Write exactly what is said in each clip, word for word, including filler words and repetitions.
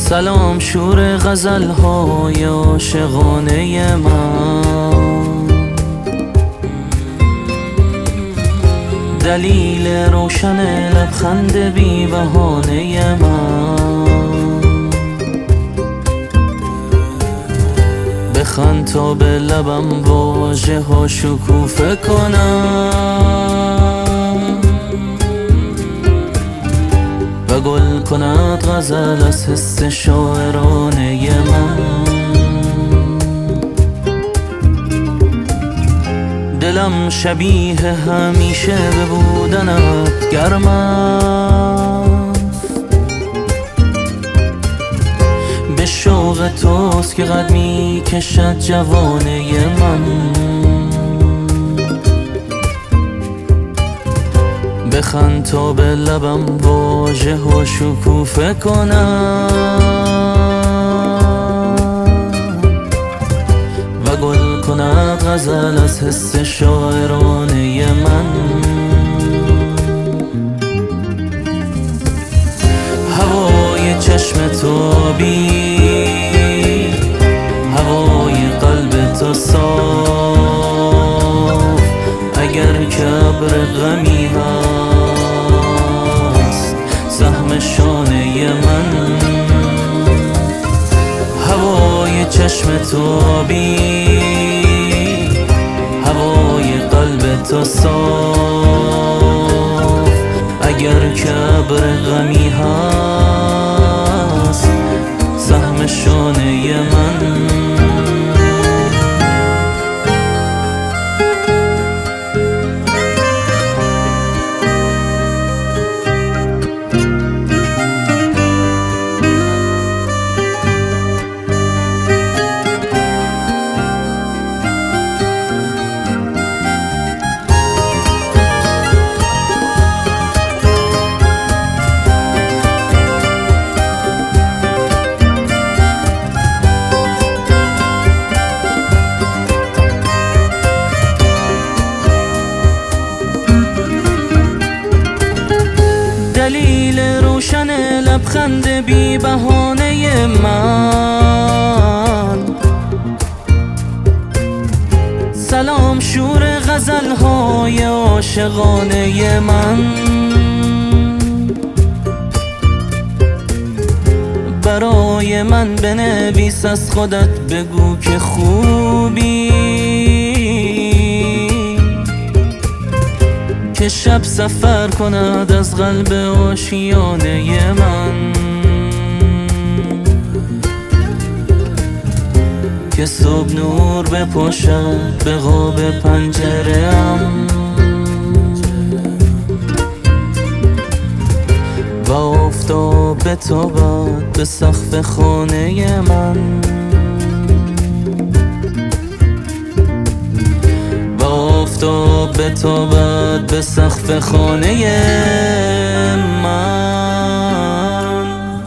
سلام شور غزل‌های عاشقانه من، دلیل روشن لبخند بی بهانه من. بخند تا به لبم واژه ها شکوفه کنم و گل کند غزل از حس شاعرانه من. دلم شبیه همیشه به بودنت گرم است، به شوق توست که قد می کشد جوانه من. بخند تا به لبم واژه ها شکوفه کنم و گل کند غزل از حس شاعرانه من. هوای چشم تو بی هوای قلب تو صاف، اگر کبر غمی هست سهم شانه من. هوای چشم تو بی هوای قلب تو صاف، اگر کبر غمی هست سهم شانه من. دلیل روشن لبخند بی بهانه من، سلام شور غزل‌های عاشقانه من. برای من بنویس از خودت بگو که خوبی، که شب سفر کند از قلب آشیانه من، که صبح نور بپاشد به قاب پنجره ام و آفتاب بتابد به سقف خانه من. آفتاب بتابد به سقف خانه من.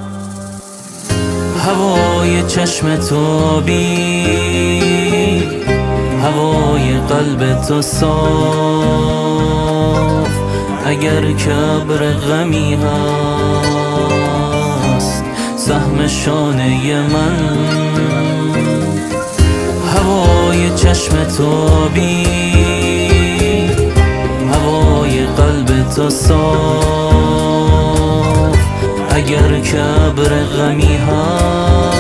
هوای چشم تو بی هوای قلب تو صاف، اگر کبر غمی هست سهم شانه من. هوای چشم تو بی هوای قلب تو صاف، اگر کبر غمی هست